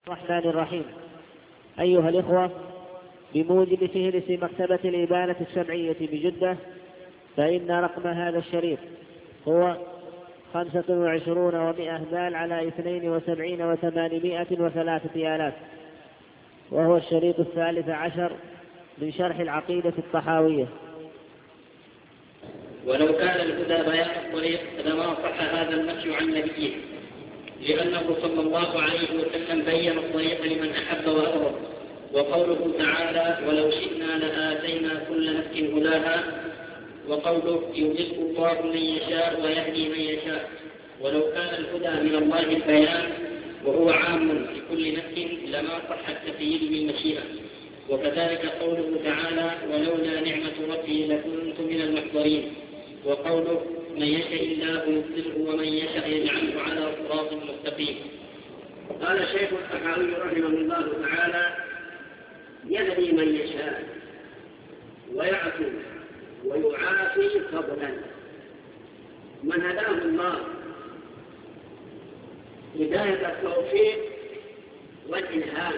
الرحمن الرحيم. أيها الإخوة، بموجب فهرس مكتبة الإبانة الشرعية بجدة، فإن رقم هذا الشريط هو 25 و100 دال على 72 و803 آلاف، وهو الشريط 13 من شرح العقيدة الطحاوية. ولو كان الهدى بيان الطريق لما صح هذا النفي عن نبيه، لأنه صلى الله عليه وسلم بين الطريق لمن أحب وأرض. وقوله تعالى: ولو شئنا لآتينا كل نفس هداها. وقوله: يضل الله من يشاء ويهدي من يشاء. ولو كان الهدى من الله البيان وهو عام لكل نفس لما صح التقييد بالمشيئة. وكذلك قوله تعالى: ولولا نعمة ربي لكنت من المحضرين. وقوله: من يشاء الله يضله ومن يشاء يجعله على صراط مستقيم. قال الشيخ الطحاوي رحمه الله تعالى: يهدي من يشاء ويعفو ويعافي فضلا. من هداه الله هداية التوفيق والإلهام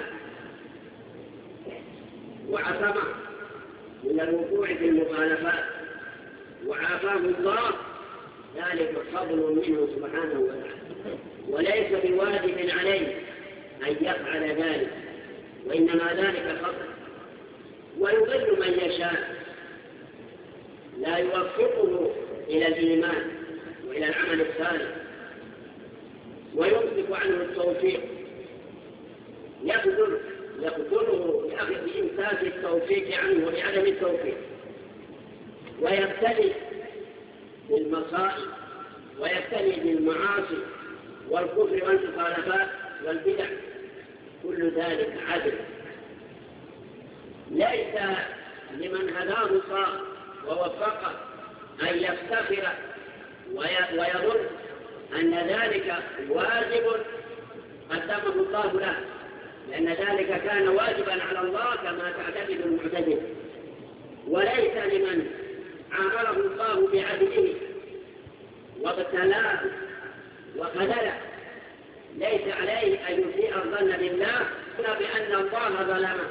وعصمه من الوقوع في المخالفات وعافاه الله، ذلك فضل منه سبحانه وتعالى، وليس بواجب عليه أن يفعل ذلك، وإنما ذلك فضل. ويضل من يشاء، لا يوفقه إلى الإيمان وإلى العمل الصالح، ويمسك عنه التوفيق، يقتله بإمساك التوفيق عنه وبعدم التوفيق، ويبتلي بالمصائب ويبتلي بالمعاصي والكفر والمخالفات والبدع. كل ذلك عدل. ليس لمن هداه الله ووفقه أن يفتخر ويظن أن ذلك واجب قدمه الله له، لأن ذلك كان واجبا على الله كما تعتقد المعتزلة. وليس لمن عامله الله بعدله وابتلاه وخذله، ليس عليه أن يسيء الظن بالله بأن الله ظلمه.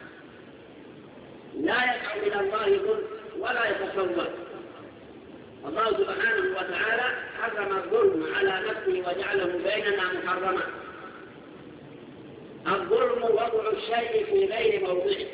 لا يقع من الله ظلم ولا يتصور. الله سبحانه وتعالى حرم الظلم على نفسه وجعله بيننا محرما. الظلم وضع الشيء في غير موضعه.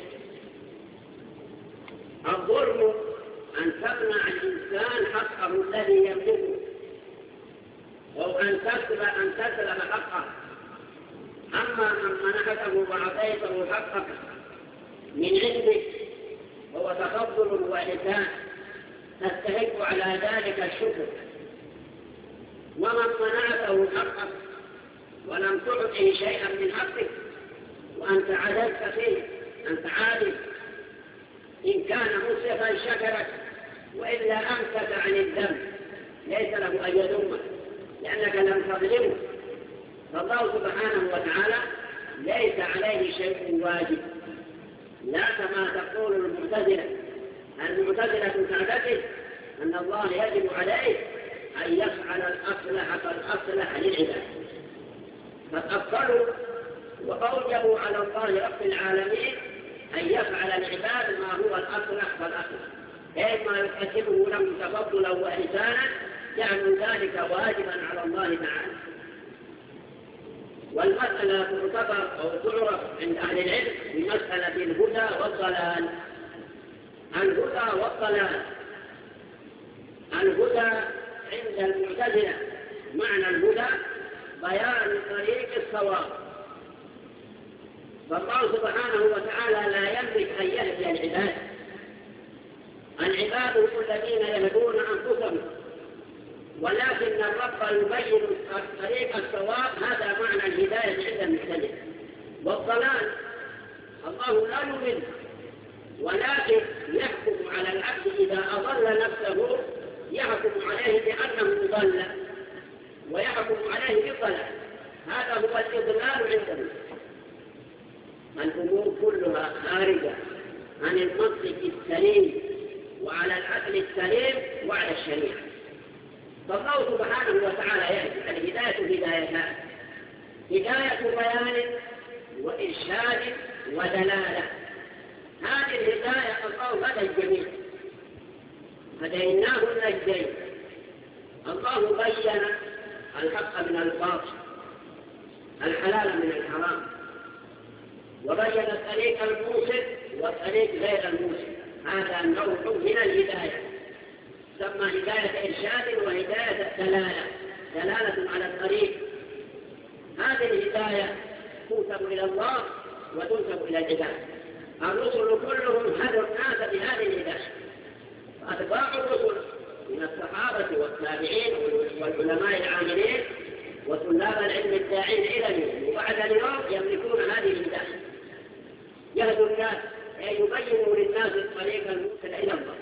الظلم أن تمنع الإنسان حقه الذي يملكه، أو أن تسلب حقه. أما من منحته وأعطيته حقك من عندك هو تفضل وإحسان، تستحق على ذلك الشكر. ومن منعته حقك ولم تعطه شيئا من حقك وأنت عدلت فيه، أنت عادل، إن كان مسرفا شكرك، وإلا أمسك عن الذنب، ليس له أن يذمك لأنك لم تظلمه. فالله سبحانه وتعالى ليس عليه شيء واجب، لا كما تقول المعتزلة. المعتزلة تعتقد أن الله يجب عليه أن يفعل الأصلح فالأصلح للعباد، فأفضلوا وأوجبوا على الله رب العالمين أن يفعل العباد ما هو الأصلح فالأصلح، أي ما يكتبه لهم تفضلا وإحسانا، جعلوا ذلك واجبا على الله تعالى. والمسألة تعتبر أو تعرف عند أهل العلم بمسألة الهدى والضلال. الهدى والضلال. الهدى عند المعتزلة معنى الهدى بيان طريق الصواب، فالله سبحانه وتعالى لا يملك أن يهدي العباد. العباد هم الذين يهدون أنفسهم، ولكن الرب يبين طريق الصواب. هذا معنى الهداية عند المعتزلة. والضلال الله لا يضل، ولكن يحكم على العبد إذا أضل نفسه، يحكم عليه بأنه ضل ويحكم عليه بالضلال. هذا هو الإضلال عندنا. الأمور كلها خارجة عن المنطق السليم وعلى العقل السليم وعلى الشريعة. فالله سبحانه وتعالى يهدي. الهداية هدايتان: هداية بيان إرشاد ودلالة. هذه الهداية الله هدى الجميع، هديناه النجدين. الله بين الحق من الباطل، الحلال من الحرام، وبين الطريق الموصل والطريق غير الموصل. هذا نوع من الهداية، سمى هداية إرشاد وهداية دلالة، دلالة على الطريق. هذه الهداية تنسب إلى الله وتنسب إلى العباد. الرسل كلهم هدوا الناس بهذه الهداية، وأتباع الرسل من الصحابة والتابعين والعلماء العاملين وطلاب العلم الداعين إلى اليوم وبعد اليوم يملكون هذه الهداية، يهدوا الناس أي يبينوا للناس الطريق الموصل إلى الله.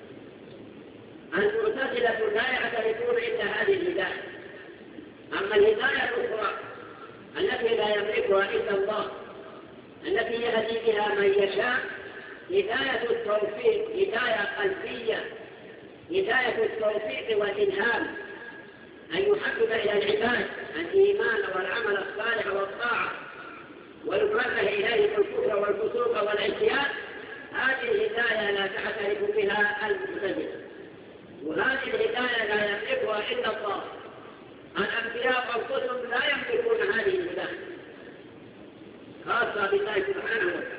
المعتزلة لا يعترفون إلا هذه الهداية. أما الهداية الأخرى التي لا يملكها إلا الله، التي يهدي بها من يشاء، هداية التوفيق، هداية قلبية، هداية التوفيق والإلهام، أن يحبب إلى العباد الإيمان والعمل الصالح والطاعة ويكره إليه الكفر والفسوق والعصيان. هذه الهداية لا تعترف بها المعتزلة، وهذه الهداية لا يملكها إلا الله. الأنبياء أنفسهم لا يملكون هذه الهداية، خاصة بالله سبحانه وتعالى.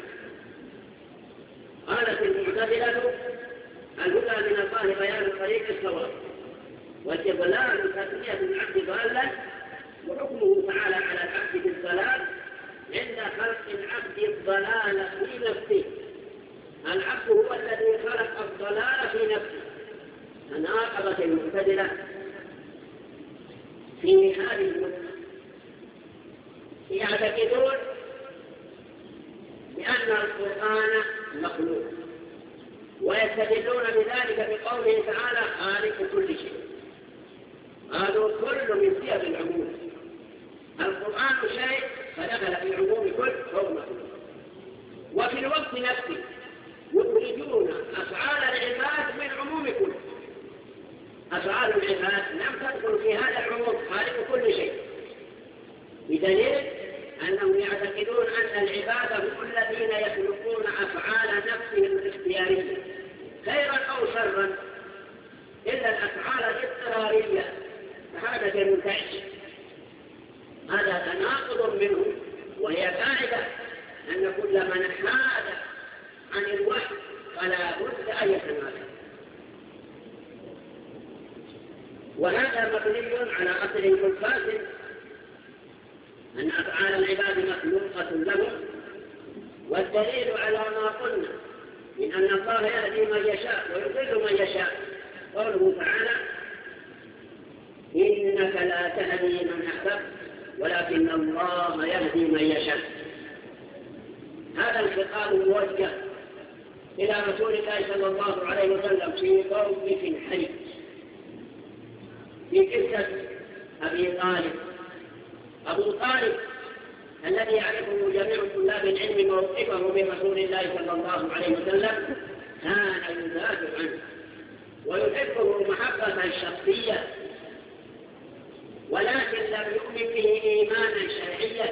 قالت المعتزلة الهدى من الله بيان طريق الصواب، والإضلال تسمية العبد ضالا، وحكمه تعالى على العبد بالضلال عند خلق العبد الضلال في نفسه. العبد هو الذي خلق الضلال في نفسه. تناقضت المعتزلة في هذه النقطة، يعتقدون بأن القرآن مخلوق، ويستدلون بذلك بقوله تعالى خالق كل شيء. قالوا كل من صيغ العموم، القرآن شيء فدخل في عموم كل فهو مخلوق. وفي الوقت نفسه يخرجون أفعال العباد من عموم كل. أفعال العباد لم تدخل في هذا العموم، خالق كل شيء، بدليل أنهم يعتقدون أن العباد هم الذين يخلقون أفعال نفسهم الاختيارية خيرا أو شرا، إلا الأفعال الاضطرارية فهذا المنتعش. هذا تناقض منه، وهي قاعدة أن كل من حاد عن الوحي فلا بد أن يتناقض. وهذا مبني على أصل منفصل، أن أفعال العباد مخلوقة لهم. والدليل على ما قلنا من أن الله يهدي من يشاء ويضل من يشاء قوله تعالى إنك لا تهدي من أحببت ولكن الله يهدي من يشاء. هذا الخطاب موجه إلى رسول الله صلى الله عليه وسلم في موقف حرج، في قصة أبي طالب. أبو طالب الذي يعرفه جميع طلاب العلم موقفه من رسول الله صلى الله عليه وسلم كان يدافع عنه ويحبه محبة شخصية، ولكن لم يؤمن به إيمانا شرعيا.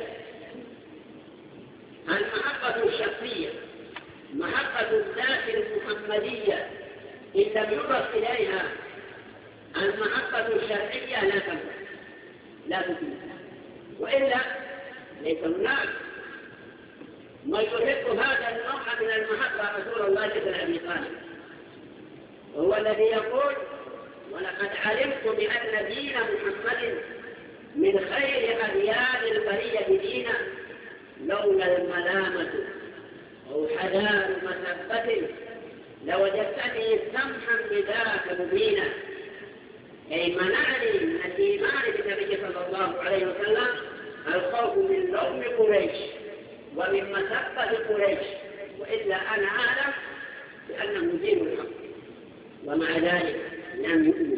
المحبة الشخصية محبة الذات المحمدية إن لم يضف إليها المحبة الشرعية لا تكون، وإلا ليس هناك ما يحب هذا النوع من المحبة رسول الله بن أبي طالب، وهو الذي يقول ولقد علمت بأن دين محمد من خير أديان البرية دينا لولا الملامة أو حذار مسبة لوجدتني سمحا بذاك مبينا. أي منعني من الإيمان بالنبي صلى الله عليه وسلم الخوف من لوم قريش ومن مسبة قريش، وإلا أنا أعلم بأنه دين الحق، ومع ذلك لم يؤمن.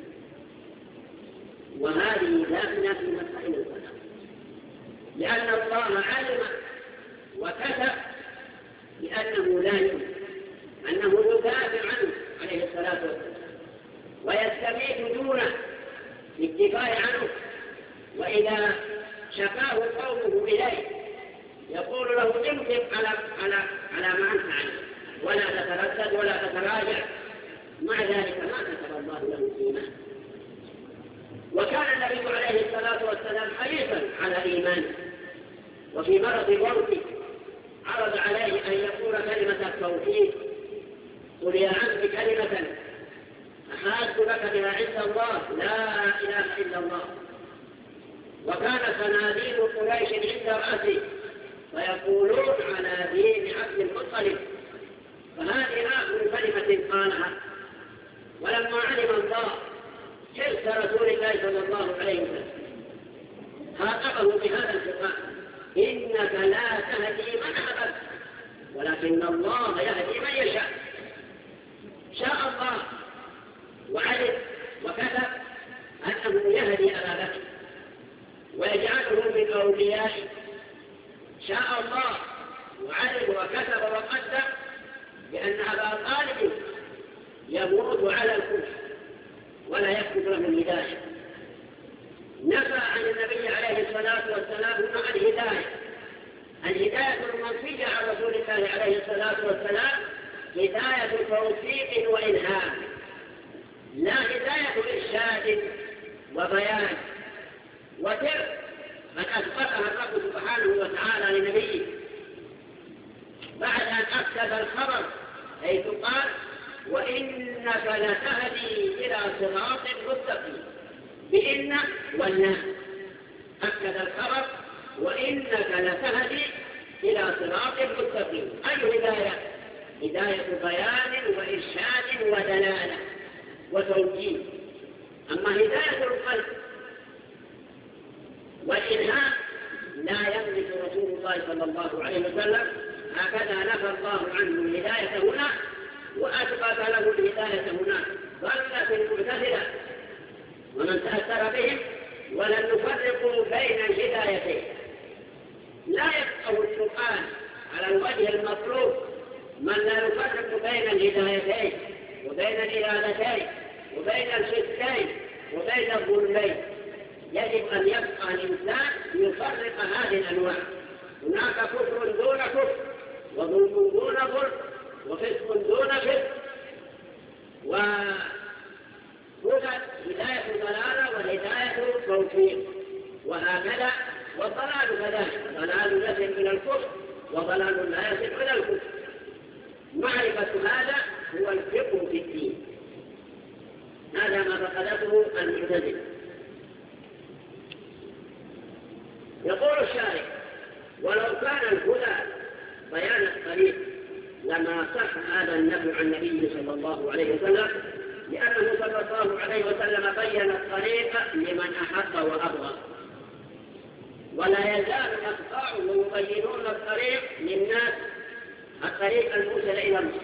وهذه داخلة في مسائل الصلاة، لأن الله علم وكتب بأنه لا يؤمن، أنه يدافع عنه عليه الصلاة والسلام ويستميت دونه بالدفاع عنه. وإذا شكاه قومه إليه يقول تمسك على ما أنت عليه ولا تتردد ولا تتراجع، مع ذلك ما كتب الله له الإيمان. وكان النبي عليه الصلاة والسلام حريصا على إيمانه، وفي مرض موته عرض عليه أن يقول كلمة التوحيد: قل يا عبد كلمة أحاج لك بها عند الله لا إله إلا الله. وكان صناديد قريش عند رأسه فيقولون على دين عبد المطلب، فهذه آخر كلمة قالها. ولما علم الله حرص رسول الله صلى الله عليه وسلم خاطبه بهذا الخطاب: إنك لا تهدي من أحببت ولكن الله يهدي من يشاء. شاء الله وعلم وكتب أنه يهدي أبا بكر ويجعله من أوليائه. شاء الله وعلم وكتب وقدر بأن أبا طالب يموت على الكفر ولا يكتب له الهداية. نفى عن النبي عليه الصلاة والسلام مع الهداية المنفية عن رسول الله عليه الصلاة والسلام هداية توفيق وإلهام، لا هداية إرشاد وبيان وترك من أثبتها الرب سبحانه وتعالى لنبيه بعد أن أكتب الخبر، حيث قال: وإنك لتهدي إلى صراط مستقيم، بإن واللام أكد الخبر: وإنك لتهدي إلى صراط مستقيم. أي هداية؟ هداية بيان وإرشاد ودلالة وتوجيه. أما هداية القلب والإلهام لا يملك رسول الله صلى الله عليه وسلم، هكذا نفى الله عنه الهداية هنا وأثبت له الهداية هناك. ظلت المعتزلة ومن تأثر بهم ولن نفرق بين الهدايتين. لا يفقه القرآن على الوجه المطلوب من لا يفرق بين الهدايتين وبين الإرادتين وبين الشتين وبين الظلمين. يجب أن يبقى الإنسان يفرق هذه الأنواع. هناك كفر دون كفر، وظلم دون ظلم، وفسق دون فسق، وهدى هداية ضلالة والهداية توفيق، وهكذا. والضلال كذلك، ضلال يصل إلى الكفر وضلال لا يصل إلى الكفر. معرفة هذا هو الفقه في الدين. هذا ما فقدته المعتزلة. يقول الشارع: ولو كان الهدى بيان الطريق لما صح هذا النبي عن النبي صلى الله عليه وسلم، لأنه صلى الله عليه وسلم بين الطريق لمن أحب وأبغى، ولا يزال أتباعه يبينون الطريق للناس، الطريق الموصل إلى الله.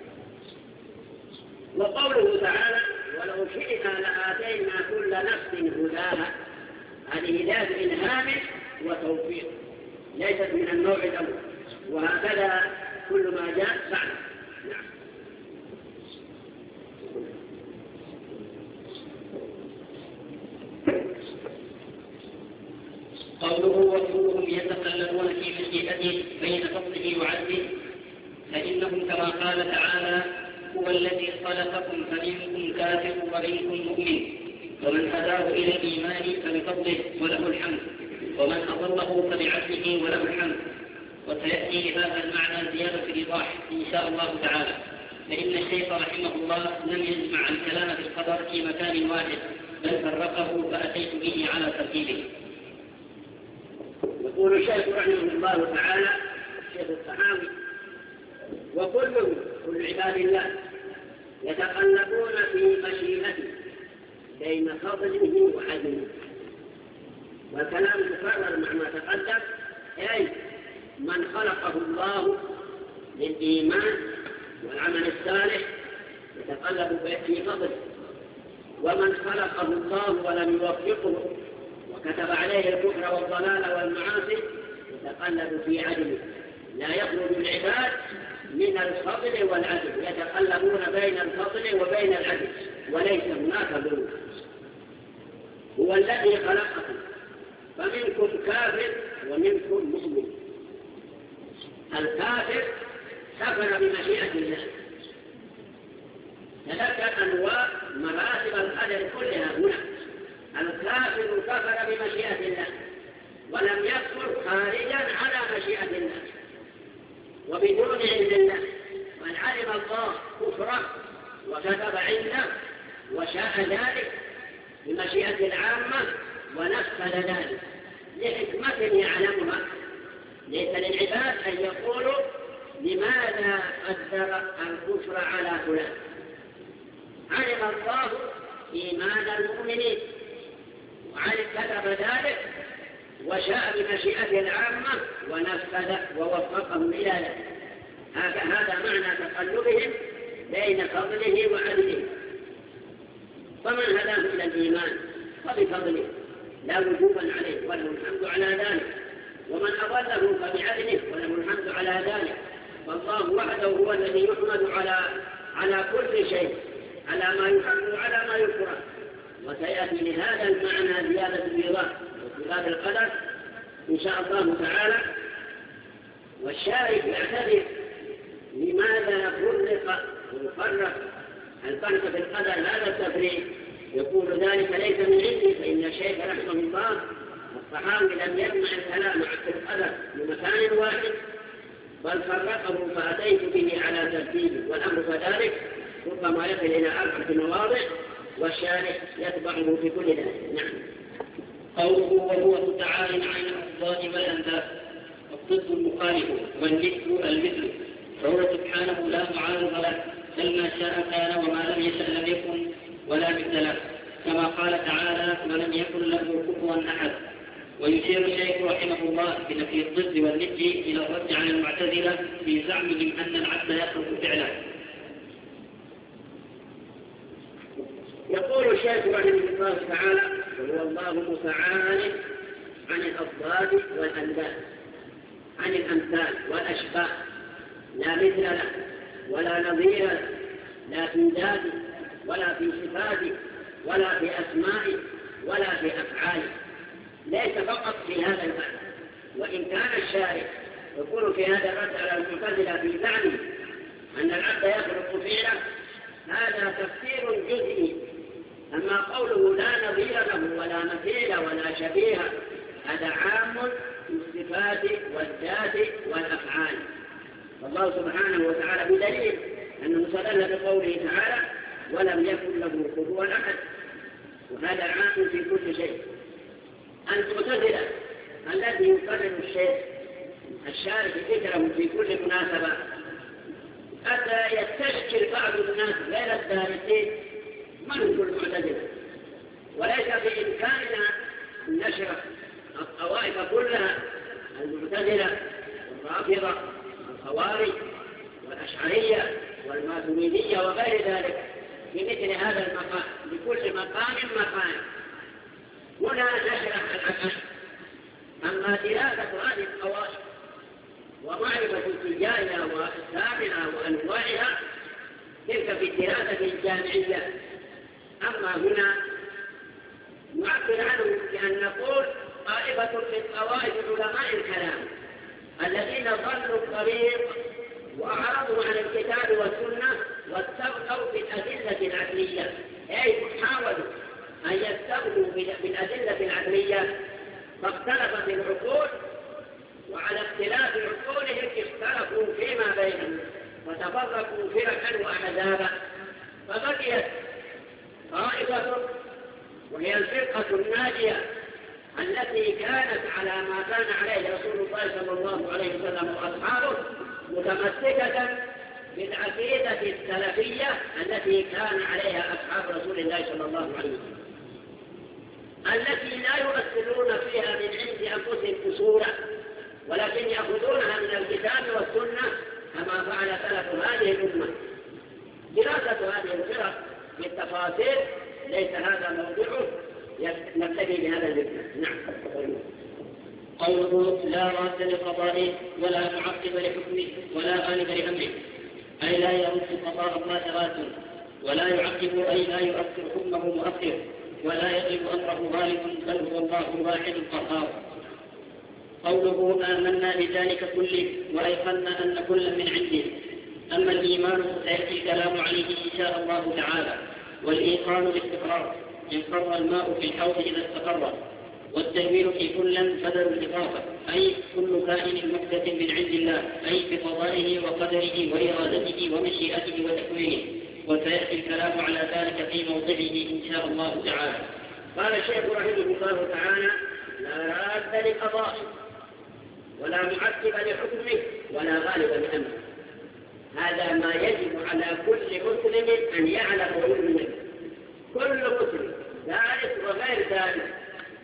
وقوله تعالى: ولو شئنا لآتينا كل نفس هداها، هذه هداية إلهام وتوفيق، ليست من النوع الأول، وهكذا كل ما جاء بعد. نعم. قوله: وكلهم يتقلبون في مشيئته بين فضله وعدله، فإنهم كما قال تعالى: هو الذي خلقكم فمنكم كافر ومنكم مؤمن، ومن هداه إلى الإيمان فبفضله وله الحمد، ومن أضله فبعدله وله الحمد. وسيأتي لهذا المعنى زيادة الإيضاح إن شاء الله تعالى، فإن الشيخ رحمه الله لم يجمع الكلام في القدر في مكان واحد، بل فرقه فأتيت به على ترتيبه. يقول الشيخ رحمه الله تعالى الشيخ الطحاوي: كل عباد الله يتقلبون في مشيئته بين فضله وعدله. والكلام تكرر مع ما تقدم، أي من خلقه الله للإيمان والعمل الصالح يتقلب في فضله، ومن خلقه الله ولم يوفقه وكتب عليه الكفر والضلال والمعاصي يتقلب في عدله. لا يخرج العباد من الفضل والعدل، يتقلبون بين الفضل وبين العدل، وليس هناك ظلم. هو الذي خلقكم فمنكم كافر ومنكم مؤمن. الكافر كفر بمشيئة الله. تذكر أنواع مراتب القدر كلها هنا. الكافر كفر بمشيئة الله ولم يكفر خارجا على مشيئة الله وبدون علم الله، من علم الله كفره وكتب عنده وشاء ذلك بمشيئة العامة ونفذ ذلك لحكمة يعلمها. ليس للعباد أن يقولوا لماذا قدر الكفر على فلان. علم الله إيمان المؤمنين كتب ذلك وشاء بمشيئته العامة ونفذ ووفقهم إلى ذلك. هذا معنى تقلبهم بين فضله وعدله. فمن هداه إلى الإيمان فبفضله لا وجوبا عليه وله الحمد على ذلك، ومن أضله فبعدله وله الحمد على ذلك. فالله وحده هو الذي يحمد على كل شيء، على ما يحب وعلى ما يكره. وسيأتي لهذا المعنى زيادة الإيضاح وفي باب القدر إن شاء الله تعالى. والشارح يعتذر لماذا فرق ويفرق الفرق في القدر هذا التفريق. يقول ذلك ليس من عندي، فإن الشيخ رحمه الله الصحابي لم يجمع الكلام في القدر بمكان واحد بل فرقه فأتيت به على ترتيبه، والأمر كذلك ربما يصل إلى 4 مواضع والشارح يتبعه في كل ذلك. نعم. قوله وهو متعال عن الأفضال والأنداد الضد المخالف والمثل المثل، فهو سبحانه لا معارض له، بل ما شاء كان وما لم يشأ لم يكن ولا مثل له، كما قال تعالى ولم يكن له كفوا أحد. ويشير الشيخ رحمه الله بنفي الضد والند إلى الرد على المعتزلة في زعمهم أن العبد يخلق فعله. يقول الشيخ رحمه الله تعالى وهو الله متعال عن الأضداد والأنداد، عن الأمثال والأشباه، لا مثل له ولا نظير له، لا في ذاته ولا في صفاته ولا في أسمائه ولا في أفعاله. ليس فقط في هذا البحث، وإن كان الشارع يقول في هذا الرد على المعتزلة في زعمه أن العبد يخلق فعله، هذا تفسير جزئي. أما قوله لا نظير له ولا مثيل ولا شبيه هذا عام في الصفات والذات والأفعال. والله سبحانه وتعالى بدليل أنه استدل بقوله تعالى ولم يكن له كفوا أحد، وهذا عام في كل شيء. المعتزلة الذي يقرر الشيخ الشارع ذكره في كل مناسبة حتى يستشكل بعض الناس غير الدارسين من هم المعتزلة، وليس بإمكاننا نشر الطوائف كلها، المعتزلة والرافضة والخوارج والأشعرية والماتريدية وغير ذلك في مثل هذا المقام، لكل مقام مقام. هنا نشرح الأساس. أما دراسة هذه الطوائف ومعرفة اتجاهها وأسبابها وأنواعها تلك في الدراسة الجامعية. أما هنا نعبر عنه بأن نقول طائفة من طوائف علماء الكلام الذين ضلوا الطريق وأعرضوا عن الكتاب والسنة واستغنوا بالأدلة العقلية، أي حاولوا أن يستغنوا بالأدلة العقلية، فاختلفت العقول، وعلى اختلاف عقولهم اختلفوا فيما بينهم وتفرقوا فرقا وأحزابا، فبقيت طائفة وهي الفرقة الناجية التي كانت على ما كان عليه رسول الله صلى الله عليه وسلم وأصحابه، متمسكة بالعقيدة السلفية التي كان عليها أصحاب رسول الله صلى الله عليه وسلم، التي لا يؤثرون فيها من عند أنفسهم أصولا، ولكن يأخذونها من الكتاب والسنة كما فعل سلف هذه الأمة. دراسة هذه الفرق بالتفاصيل ليس هذا موضوعه، نبتدي بهذا الذكر. نعم. قوله لا راد لقضائه ولا معقب لحكمه ولا غالب لأمره، أي لا يرد قضاء الله راد، ولا يعقب أي لا يؤثر حكمه مؤثر، ولا يغلب أمره غالب، بل هو الله الواحد القهار. قوله آمنا بذلك كله وأيقنا أن كل من عنده. أما الإيمان فسيأتي الكلام عليه إن شاء الله تعالى. والإيقان الاستقرار، انقر الماء في الحوض إذا استقر. والتنوين في كلا بدل الإضافة، أي كل كائن محدث من عند الله، أي بقضائه وقدره وإرادته ومشيئته وتكوينه. وسيأتي الكلام على ذلك في موضعه إن شاء الله تعالى. قال الشيخ رحمه الله تعالى: لا راد لقضائه ولا معقب لحكمه ولا غالب لأمره. هذا ما يجب على كل مسلم أن يعلم ويؤمن به. كل مسلم ذلك وغير ذلك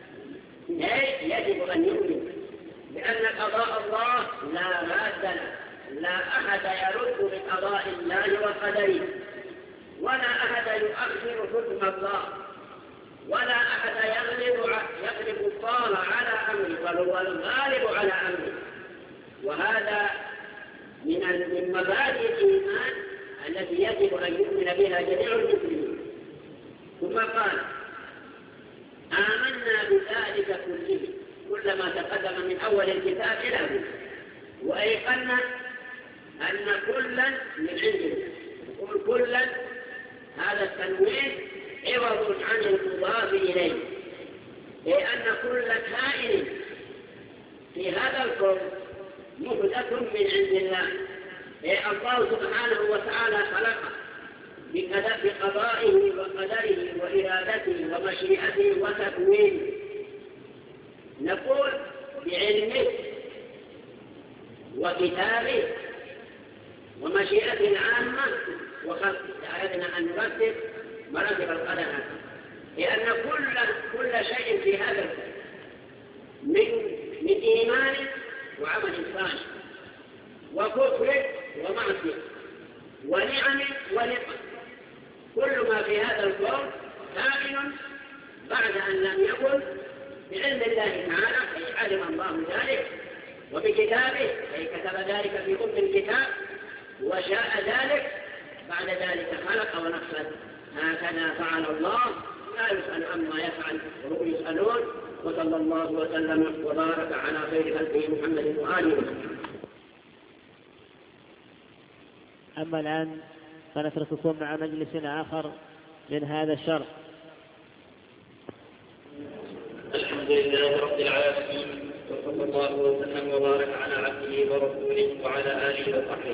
يجب أن يؤمن بأن قضاء الله لا راد له، لا أحد يرد بقضاء الله وقدره، ولا أحد يؤخر حكم الله، ولا أحد يغلب الله على أمره، بل هو الغالب على أمره. وهذا من مبادئ الإيمان التي يجب أن يؤمن بها جميع المسلمين. ثم قال: آمنا بذلك كله، كل ما تقدم من أول الكتاب إلى آخره. وأيقنا أن كلا من عنده. يقول كلا، هذا التنوين عوض عن المضاف إليه، لأن كل كائن في هذا الكون محدث من عند الله. الله سبحانه وتعالى خلقه بقضائه وقدره وإرادته ومشيئته وتكوينه. نقول بعلمه وكتابه ومشيئته العامة وخلقه. أردنا أن نرتب مراتب القدر، لأن كل شيء في هذا من إيمان وعمل صالح وكفر ومعصية ونعم ونقم، كل ما في هذا الكون كائن بعد أن لم يكن بعلم الله تعالى، أي علم الله ذلك، وبكتابه أي كتب ذلك في أم الكتاب، وشاء ذلك بعد ذلك خلق ونفذ. هكذا فعل الله، لا يسأل عما يفعل وهم يسألون. وصلى الله وسلم وبارك على خير خلقه محمد وآله وسلم. أما الآن فنترككم مع مجلس آخر من هذا الشرح. الحمد لله رب العالمين، وصلى الله وسلم وبارك على عبده ورسوله وعلى آله وصحبه.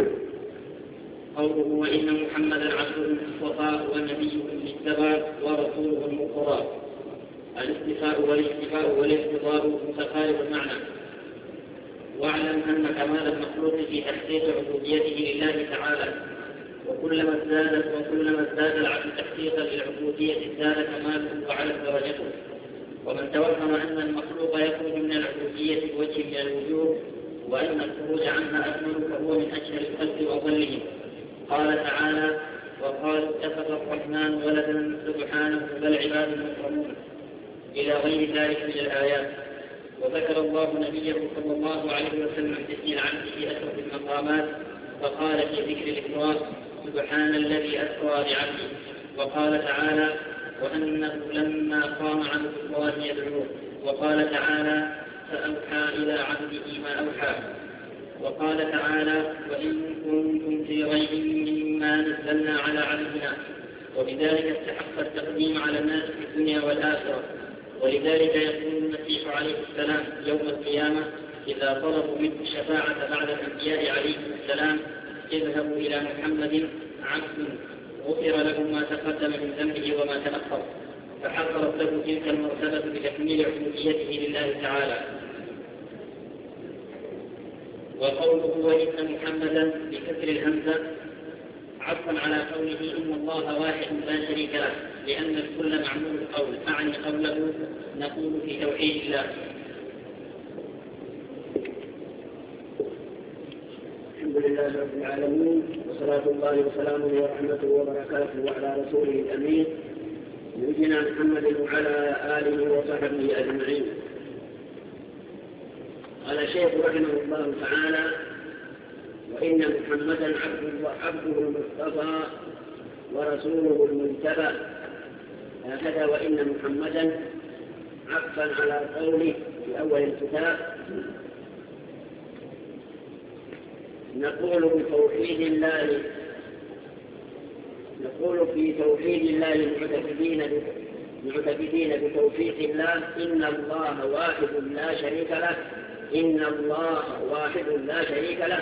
قوله: وإن محمدا عبده المصطفى ونبيه المجتبى ورسوله المرتضى. الاصطفاء والاجتباء والاقتضاء متقارب المعنى. واعلم أن كمال المخلوق في تحقيق عبوديته لله تعالى، وكلما ازداد العبد تحقيقا للعبودية ازداد كماله وعلت درجته. ومن توهم أن المخلوق يخرج من العبودية بوجه من الوجوه وأن الخروج عنها أكمل فهو من أشهر الخلق وأضلهم. قال تعالى: وقالوا اتخذ الرحمن ولدا سبحانه بل عباد مكرمون، إلى غير ذلك من الآيات. وذكر الله نبيه صلى الله عليه وسلم باسم العبد في أشرف المقامات، فقال في ذكر الإكرام: سبحان الذي أسرى بعبده. وقال تعالى: وأنه لما قام عن الشيطان يدعوه. وقال تعالى: فأوحى إلى عبده ما أوحى. وقال تعالى: وإن كنتم في ريب مما نزلنا على عبدنا. وبذلك استحق التقديم على الناس في الدنيا والآخرة. ولذلك يقول المسيح عليه السلام يوم القيامة إذا طلبوا منه الشفاعة بعد الأنبياء عليه السلام: اذهبوا إلى محمد عبد غفر له ما تقدم من ذنبه وما تأخر. فحصلت له تلك المرتبة بتكميل عبوديته لله تعالى. وقوله: وإن محمدا بكسر الهمزة عطفا على قوله إن الله واحد لا شريك له، لأن الكل معمول القول، أعني قوله نقول في توحيد الله. الحمد لله رب العالمين، وصلاة الله وسلامه ورحمته وبركاته على رسوله الأمين نبينا محمد وعلى آله وصحبه أجمعين. قال الشيخ رحمه الله تعالى: وإن محمدا عبده المصطفى ورسوله المجتبى. هكذا وإن محمدا عطفا على قوله في أول الكتاب نقول في توحيد الله المعتقدين بتوفيق الله إن الله واحد لا شريك له، إن الله واحد لا شريك له،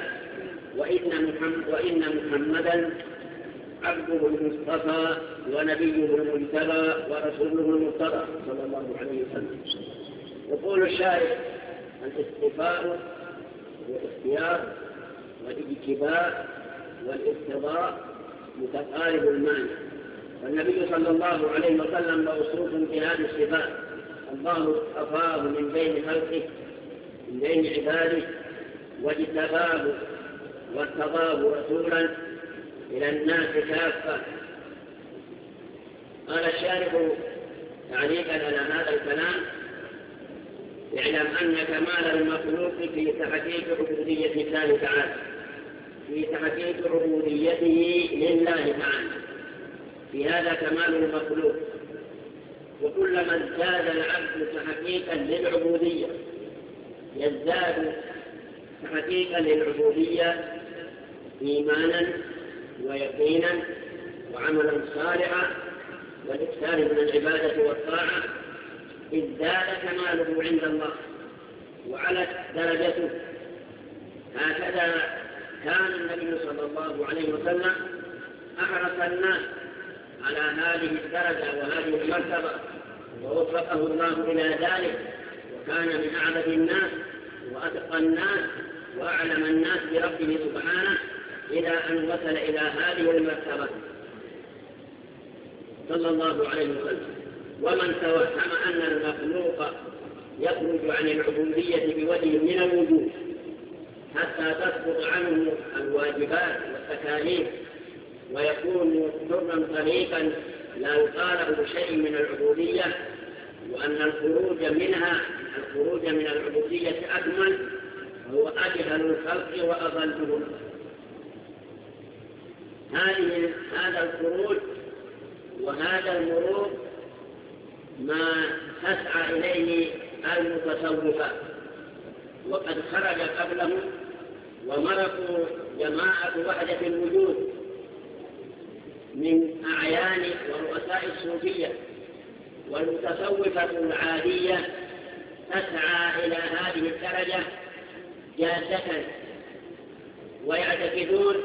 وإن محمدا عبده المصطفى ونبيه المجتبى ورسوله المرتضى صلى الله عليه وسلم. يقول الشارع: الاصطفاء والاختيار والاجتباء والاقتضاء متقارب المعنى، والنبي صلى الله عليه وسلم موصوف بهذه الصفات. الله اصطفاه من بين خلقه من بين عباده واجتباه وارتضاه رسولا إلى الناس كافة. قال الشارح تعليقا على هذا الكلام: اعلم أن كمال المخلوق في تحقيق عبودية الله تعالى، في تحقيق عبوديته لله تعالى، في هذا كمال المخلوق. وكلما ازداد العبد تحقيقا للعبودية يزداد تحقيقا للعبودية إيمانا ويقينا وعملا صالحا والإكثار من العبادة والطاعة، ازداد كماله عند الله وعلت درجته. هكذا كان النبي صلى الله عليه وسلم أحرص الناس على هذه الدرجة وهذه المرتبة، ووفقه الله إلى ذلك، وكان من أعبد الناس وأتقى الناس وأعلم الناس بربه سبحانه إلى أن وصل إلى هذه المرتبة صلى الله عليه وسلم. ومن توهم أن المخلوق يخرج عن العبودية بوجه من الوجوه حتى تسقط عنه الواجبات والتكاليف ويكون حرا طريقا لا يطالب شيء من العبودية، وأن الخروج من العبودية أكمل، هو أجهل الخلق وأضلهم. هذا الخروج وهذا المرور ما تسعى إليه المتصوفة، وقد خرج قبلهم ومرقوا جماعة وحدة الوجود من أعيان ورؤساء الصوفية، والمتصوفة العادية تسعى إلى هذه الدرجة جادة، ويعتقدون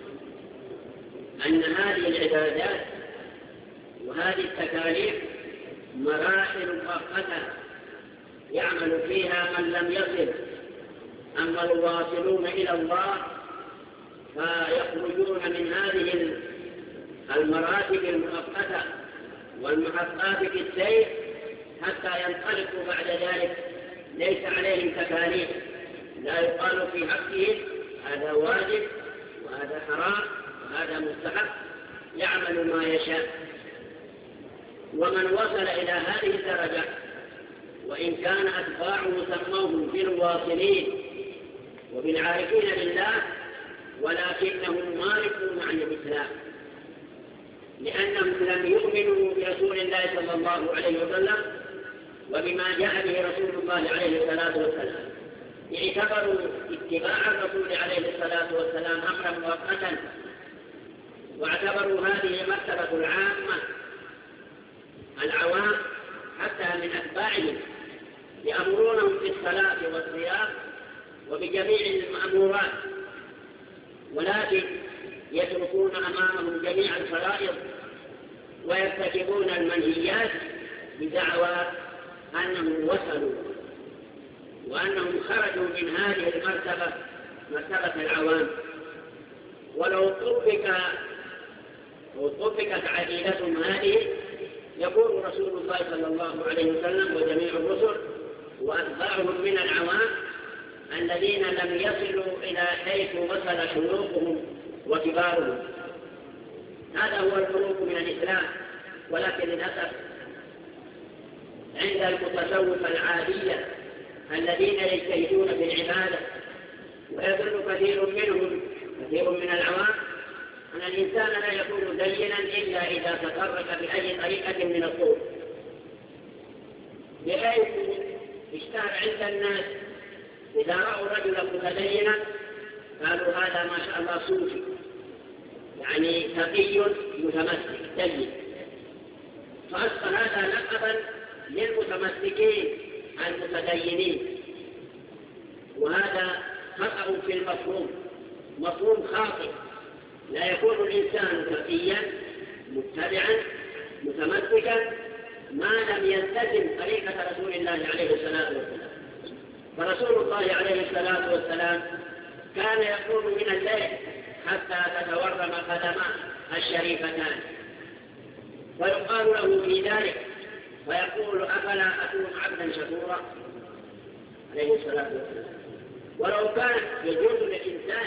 أن هذه العبادات وهذه التكاليف مراحل مؤقتة يعمل فيها من لم يصل. أما الواصلون إلى الله فيخرجون من هذه المراتب المؤقتة والمحطات في السير حتى ينطلقوا بعد ذلك ليس عليهم تكاليف، لا يقال في حقهم هذا واجب وهذا حرام وهذا مستحب، يعمل ما يشاء. ومن وصل إلى هذه الدرجة وإن كان أتباعه سموهم بالواصلين وبالعارفين بالله، ولكنهم مارقون عن الإسلام، لأنهم لم يؤمنوا برسول الله صلى الله عليه وسلم وبما جاء به رسول الله عليه الصلاة والسلام، اعتبروا اتباع الرسول عليه الصلاة والسلام أمرا مؤقتا، واعتبروا هذه المرتبة العامة العوام حتى من أتباعهم يأمرونهم بالصلاة والصيام وبجميع المأمورات، ولكن يتركون أمامهم جميع الفرائض ويرتكبون المنهيات بدعوى أنهم وصلوا وأنهم خرجوا من هذه المرتبة، مرتبة العوام. ولو طبقت عقيدتهم هذه يقول رسول الله صلى الله عليه وسلم وجميع الرسل وأتباعهم من العوام الذين لم يصلوا إلى حيث وصل شيوخهم وكبارهم. هذا هو الخروج من الإسلام. ولكن للأسف عند المتصوفة العادية الذين يجتهدون في العبادة ويظن كثير من العوام أن الإنسان لا يكون دينا إلا إذا تطرق بأي طريقة من الطرق، بحيث اشتهر عند الناس إذا رأوا رجلا متدينا قالوا هذا ما شاء الله صوفي، يعني تقي متمسك دين، فأصبح هذا لقبا للمتمسكين المتدينين، وهذا خطأ في المفهوم، مفهوم خاطئ. لا يكون الإنسان تقيا متبعا متمسكا ما لم يلتزم طريقة رسول الله عليه الصلاة والسلام. فرسول الله عليه الصلاة والسلام كان يقوم من الليل حتى تتورم قدماه الشريفتان، ويقال له في ذلك ويقول أفلا أكون عبدا شكورا عليه الصلاة والسلام. ولو كان يجوز للإنسان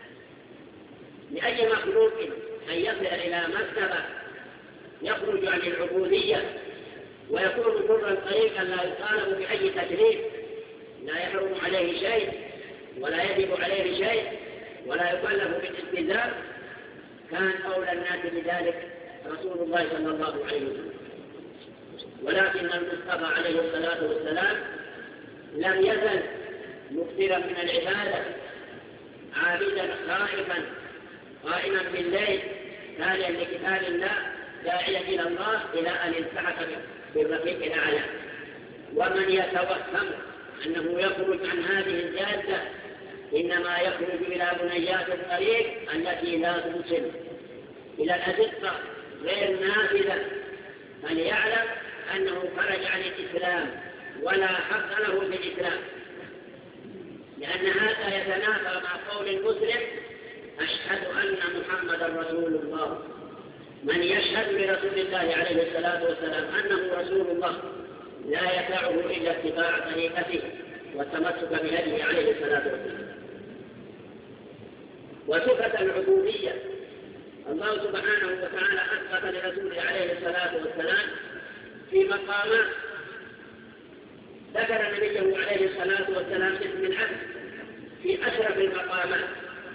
لأي مخلوق أن يصل إلى مرتبة يخرج عن العبودية ويكون حرا طريقا لا يطالب بأي تكليف، لا يحرم عليه شيء ولا يجب عليه شيء ولا يكلف بالالتزام، كان أولى الناس بذلك رسول الله صلى الله عليه وسلم. ولكن المصطفى عليه الصلاة والسلام لم يزل مكثرا من العبادة، عابدا خائفا قائما بالليل تاليا لكتاب الله داعيا إلى الله إلى أن التحق بالرفيق الأعلى. ومن يتوهم أنه يخرج عن هذه الجادة إنما يخرج إلى بنيات الطريق التي لا توصل إلى الأزقة غير نافذة، فليعلم أنه خرج عن الإسلام ولا حق له في الإسلام، لأن هذا يتنافى مع قول المسلم أشهد أن محمدا رسول الله. من يشهد لرسول الله عليه الصلاة والسلام أنه رسول الله لا يسعه إلا اتباع طريقته والتمسك بهديه عليه الصلاة والسلام. وصفة العبودية الله سبحانه وتعالى أثبت لرسوله عليه الصلاة والسلام في مقامات، ذكر نبيه عليه الصلاة والسلام اسم العبد في أشرف المقامات،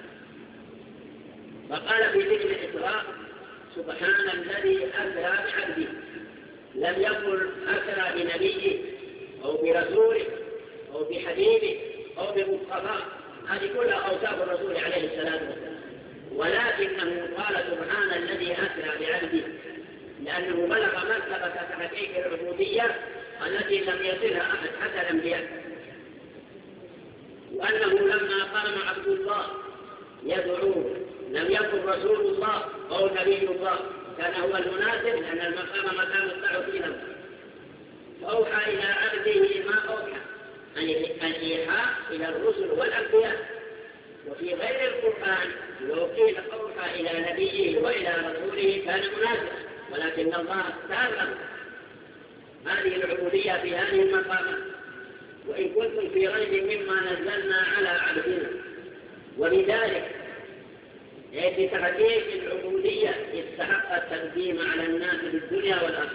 فقال في ذكر الإسراء سبحان الذي أسرى بعبده، لم يقل أسرى بنبيه أو برسوله أو بحبيبه أو بمصطفاه، هذه كلها أوصاف الرسول عليه الصلاة والسلام، ولكنه قال سبحان الذي أسرى بعبده لأنه بلغ مرتبة تحقيق العبودية التي لم يصلها أحد حتى الأنبياء، وأنه لما قام عبد الله يدعوه لم يكن رسول الله أو نبي الله، كان هو المناسب لأن المقام مقام التعظيم، فأوحى إلى عبده ما أوحى عن إيحاء إلى الرسل والأنبياء. وفي غير القرآن لو قيل أوحى إلى نبيه وإلى رسوله كان مناسب، ولكن الله اختار هذه العبودية في هذه المقامات. وإن كنتم في ريب مما نزلنا على عبدنا، ولذلك بتحقيق العبودية استحق التقديم على الناس في الدنيا والآخرة.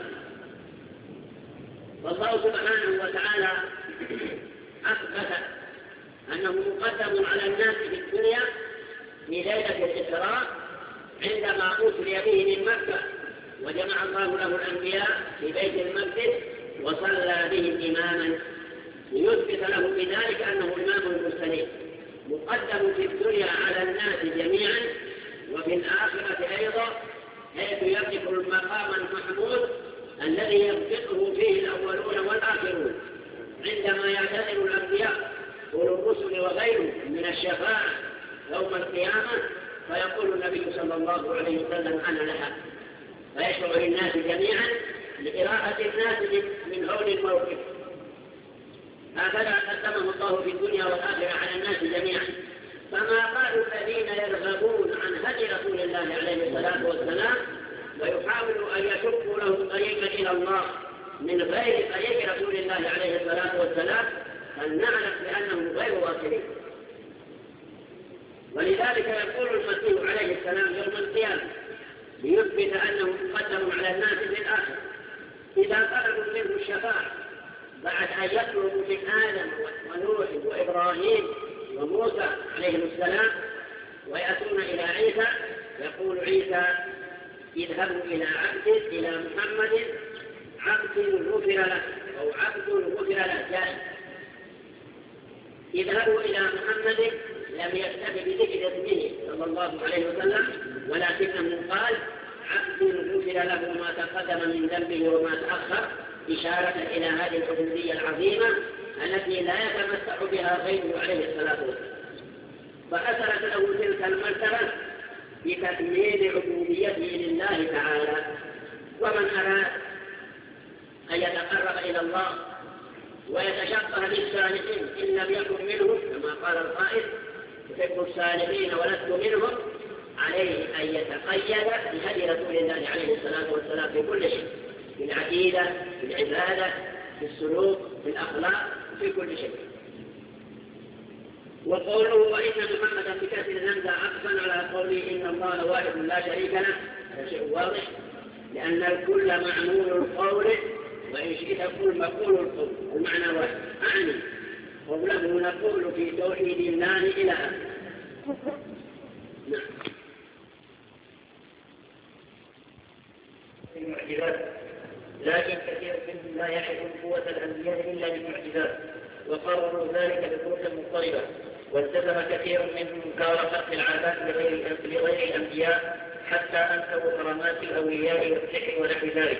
والله سبحانه وتعالى أثبت أنه مقدم على الناس في الدنيا في ليلة الإسراء عندما أسري به من مكة وجمع الله له الأنبياء في بيت المقدس وصلى بهم إماما ليثبت له بذلك أنه إمام المرسلين، مقدم في الدنيا على الناس جميعا وفي الآخرة أيضا، حيث يملك المقام المحمود الذي يمسكه فيه الأولون والآخرون عندما يعتذر الأنبياء أولو الرسل وغيرهم من الشفاعة يوم القيامة، فيقول النبي صلى الله عليه وسلم أنا لها، فيشرع للناس جميعا لقراءة الناس من هول الموقف. هكذا قدمه الله في الدنيا والآخرة على الناس جميعا. فما قال الذين يرغبون عن هدي رسول الله عليه الصلاة والسلام ويحاولوا أن يشقوا له طريقا إلى الله من غير طريق رسول الله عليه الصلاة والسلام، فلنعلم بأنهم غير واصلين. ولذلك يقول المسيح عليه السلام يوم القيامة ليثبت أنه مقدم على الناس في الآخرة إذا طلبوا منه الشفاعة بعد أن يطلبوا من آدم ونوح وإبراهيم وموسى عليهم السلام ويأتون إلى عيسى، يقول عيسى اذهبوا إلى محمد عبد غفر له أو عبد غفر له جائز. اذهبوا إلى محمد لم يكتب بذكر اسمه صلى الله عليه وسلم، ولكنه قال عبد غفر له ما تقدم من ذنبه وما تأخر، إشارة إلى هذه العبودية العظيمة التي لا يتمتع بها غيره عليه الصلاة والسلام. فحصلت له تلك المرتبة بتكميل عبوديته لله تعالى. ومن أراد أن يتقرب إلى الله ويتشبه بالصالحين إن لم يكن منهم، كما قال القائل تحب الصالحين ولست منهم، عليه أن يتقيد بهدي رسول الله عليه الصلاة والسلام في كل شيء، في العقيدة، في العبادة، في السلوك، في الأخلاق، في كل شيء. وقوله وإن محمدا بكسر الهمزة عطفا على قوله إن الله واحد لا شريك له، هذا شيء واضح، لأن الكل معمول القول، وإن شئت قل مقول القول، المعنى واحد. أعني قوله نقول في توحيد الله إله. نعم. المعجزات، لكن كثير منهم لا يعرف قوة الأنبياء إلا بالمعجزات، وقرروا ذلك بطرق مضطربة، والتزم كثير منهم إنكار خلق العادات لغير الأنبياء، حتى أنكروا كرامات الأولياء والسحر ونحو ذلك.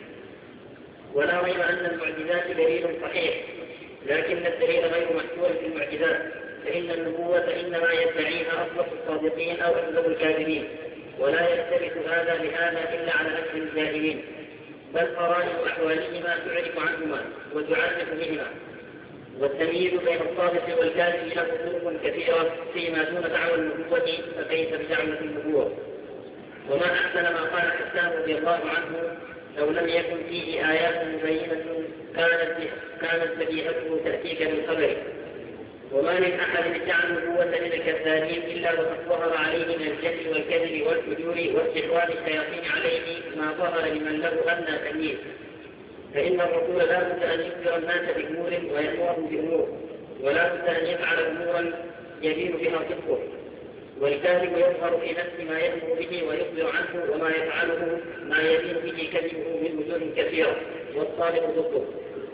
ولا ريب أن المعجزات دليل صحيح، لكن الدليل غير محصور في المعجزات، فإن النبوة إنما يدعيها أصدق الصادقين أو أكذب الكاذبين، ولا يختلف هذا بهذا إلا على أكثر الجاهلين، بل قرائن أحوالهما تعرف عنهما وتعرف بهما. والتمييز بين الصادق والكاذب له طرق كثيرة فيما دون دعوى النبوة، فكيف بدعوة النبوة؟ وما أحسن ما قال حسان رضي الله عنه: لو لم يكن فيه آيات مبينة كانت بديهته تأتيك بالخبر. وما من أحد ادعى النبوة من الكذابين إلا وقد ظهر عليه من الجهل والكذب والفجور واستحواذ الشياطين عليه ما ظهر لمن له أدنى تمييز. فإن الرسول لا بد أن يخبر الناس بأمور ويأمرهم بأمور، ولا بد أن يفعل أمورا يبين بها صدقه. والكاذب يظهر في نفس ما يأمر به ويخبر عنه، وما يفعله ما يبين به كذبه من وجوه كثيرة، والصادق ضده.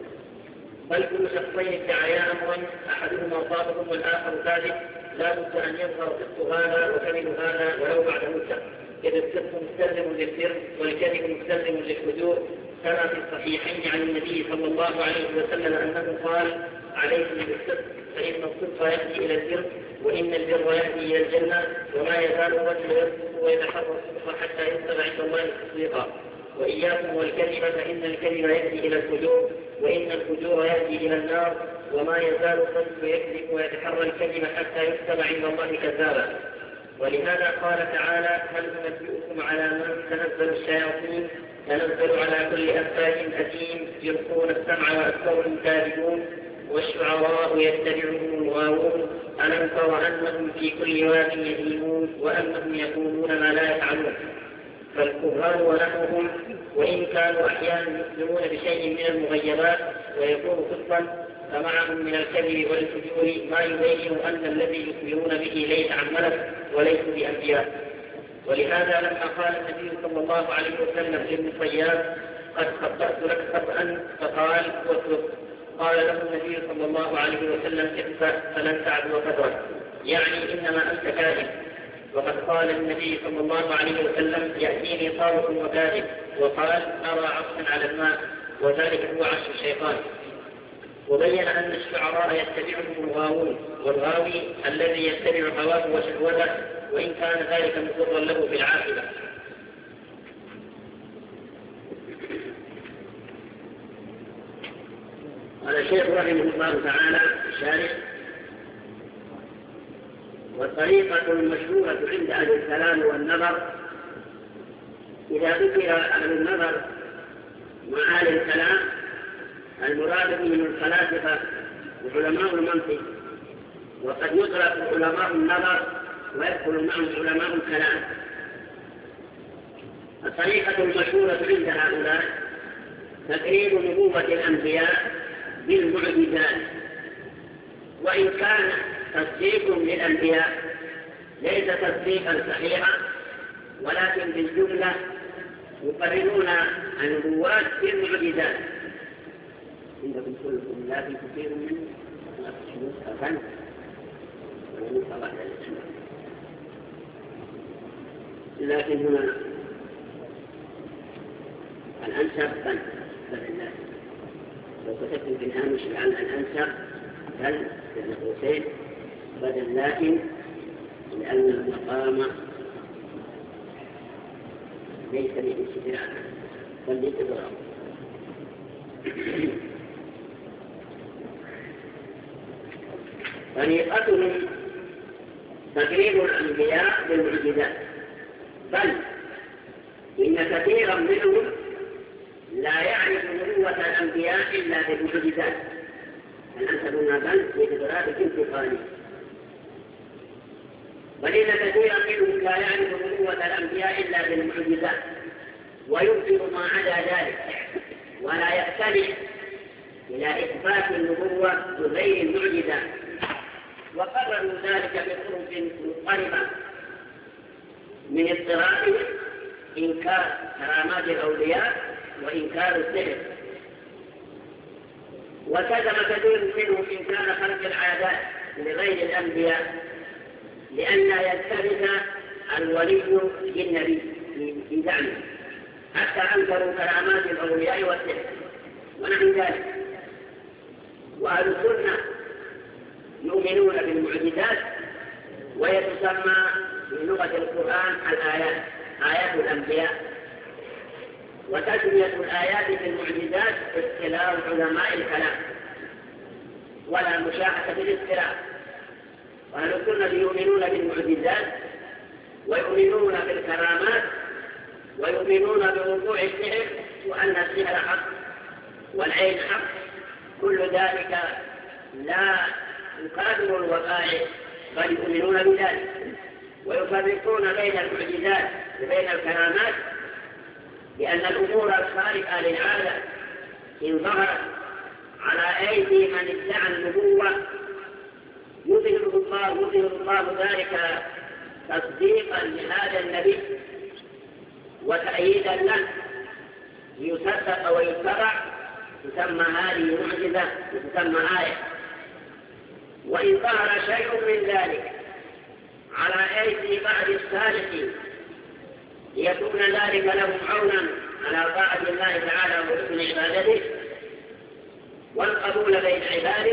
بل كل شخصين ادعيا أمرا أحدهما صادق والآخر كاذب، لا بد أن يظهر صدق هذا وكذب هذا ولو بعد مدة، إذ الصدق مستلزم للسر والكذب مستلزم للفجور، كما في الصحيحين عن النبي صلى الله عليه وسلم أنه قال: عليكم بالصدق فإن الصدق يأتي إلى البر، وإن البر يأتي إلى الجنة، وما يزال الرجل يصدق ويتحرى الصدق حتى يكتب عند الله تصديقا. وإياكم والكذب فإن الكذب يأتي إلى الفجور، وإن الفجور يأتي إلى النار، وما يزال الرجل يكذب ويتحرى الكذب حتى يكتب عند الله كذابا. ولهذا قال تعالى: هل ننبئكم على من تنزل الشياطين؟ تنزل على كل أفاك أثيم يلقون السمع وأكثرهم كاذبون، والشعراء يتبعهم الغاوون، ألم تر أنهم في كل واد يهيمون وأنهم يقولون ما لا يفعلون. فالكهان ونحوهم وإن كانوا أحيانا يخبرون بشيء من المغيبات ويكون صدقا، فمعهم من الكذب والفجور ما يبين أن الذي يخبرون به ليس عن ملك وليس بأنبياء. ولهذا لما قال النبي صلى الله عليه وسلم لابن صياد: قد خطأت لك خطأ، فقال: واصدق. قال له النبي صلى الله عليه وسلم: اخفأ فلن تعدو قدرك، يعني إنما أنت كاذب. وقد قال النبي صلى الله عليه وسلم: يأتيني طارق وكاذب، وقال: أرى عصفا على الماء، وذلك هو عصف الشيطان. وبين أن الشعراء يتبعهم الغاوون، والغاوي الذي يتبع هواه وشهوته وإن كان ذلك مضرا له بالعاقبة. قال الشيخ رحمه الله تعالى الشارح: والطريقة المشهورة عند أهل الكلام والنظر، إذا ذكر أهل النظر مع أهل الكلام المراد من الفلاسفة وعلماء المنطق، وقد يطلق علماء النظر ويدخل معهم علماء الكلام. الطريقة المشهورة عند هؤلاء تقرير نبوة الأنبياء بالمعجزات، وإن كان تصديق للأنبياء ليس تصديقا صحيحا، ولكن بالجملة يقررون النبوات بالمعجزات. عندكم كلكم لا في كثير من لكن هنا الأنسب بل الله. لو كتبت في الهامش لعل الأنسب بل بالنقوسين بدل لكن، لأن المقام ليس للاستدراك بل للإضراب. طريقتهم تقريب الأنبياء بالمعجزات، بل إن كثيرا منهم لا يعرف نبوة الأنبياء إلا بالمعجزات. الأنسب هنا بل لإضراب انتقالي، بل إن كثيرا منهم لا يعرف نبوة الأنبياء إلا بالمعجزات وينكر ما عدا ذلك ولا يختلف إلى إثبات النبوة بغير المعجزات، وقرروا ذلك بطرق مضطربة من اضطرابهم إنكار كرامات الأولياء وإنكار السحر. وكذب كثير منهم إنكار خلق العادات لغير الأنبياء لئلا يلتبس الولي بالنبي في زعمه، حتى أنكروا كرامات الأولياء والسحر ونحو ذلك. وأهل السنة يؤمنون بالمعجزات، ويتسمى في لغة القرآن الآيات آيات الأنبياء، وتسمية الآيات بالمعجزات اختلاف علماء الكلام ولا مشاحة في الاختلاف. وأهل السنة يؤمنون بالمعجزات ويؤمنون بالكرامات ويؤمنون بوقوع السحر وأن السحر حق والعين حق، كل ذلك لا يقادر الوقائع بل يؤمنون بذلك. ويفرقون بين المعجزات وبين الكرامات لأن الأمور الخارقة للعادة إن ظهرت على أيدي من ادعى النبوة يظهر الله ذلك تصديقا لهذا النبي وتأييدا له ليصدق ويتبع، تسمى هذه معجزة وتسمى آية. وإن ظهر شيء من ذلك على أيدي بعض الصالحين ليكون ذلك لهم عونا على طاعة الله تعالى وحسن عبادته والقبول بين عباده،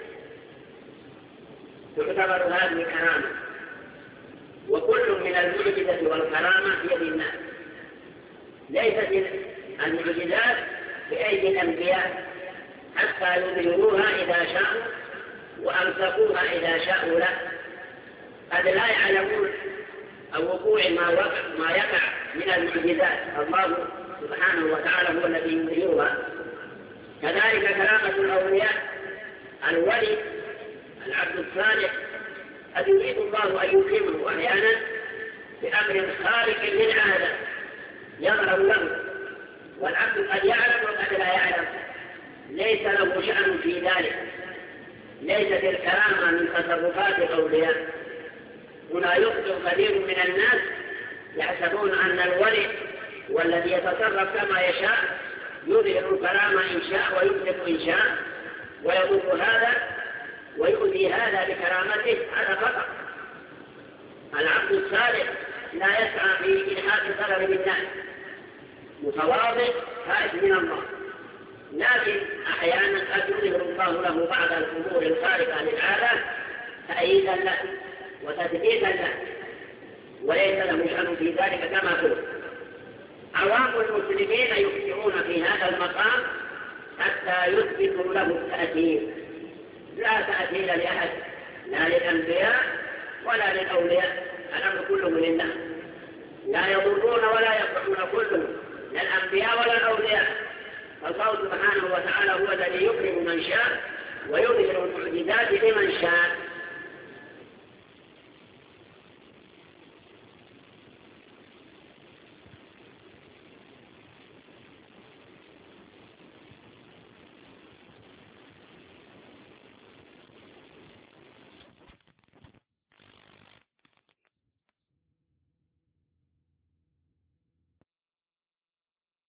تعتبر هذه كرامة. وكل من المعجزة والكرامة بيد الناس، ليست المعجزات بأيدي الأنبياء حتى يظهروها إذا شاءوا وأمسكوها إذا شاءوا له، قد لا يعلمون أو وقوع ما يقع من المعجزات، الله سبحانه وتعالى هو الذي يظهرها. كذلك كرامة الأولياء، الولي العبد الصالح قد يريد الله أن يكرمه أحيانا بأمر خارق للعادة يظهر له، والعبد قد يعلم وقد لا يعلم، ليس له شأن في ذلك. ليست الكرامة من تصرفات الأولياء. هنا يخطئ كثير من الناس يحسبون أن الولي والذي يتصرف كما يشاء يظهر الكرامة إن شاء ويطلق إن شاء ويضر هذا ويؤذي هذا بكرامته، هذا خطأ. العبد الصالح لا يسعى في إلحاق ضرر بالناس، متواضع خائف من الله، لكن أحيانا قد يظهر الله له بعض الأمور الخارقة للعادة تأييدا له وتثبيتا له، وليس له شأن في ذلك كما قلت. عوام المسلمين يخطئون في هذا المقام حتى يثبتوا له التأثير. لا تأثير لأحد، لا للأنبياء ولا للأولياء، الأمر كله لله، لا يضرون ولا ينفعون كلهم، لا الأنبياء ولا الأولياء. فالله سبحانه وتعالى هو الذي يكرم من شاء ويظهر المعجزات لمن شاء.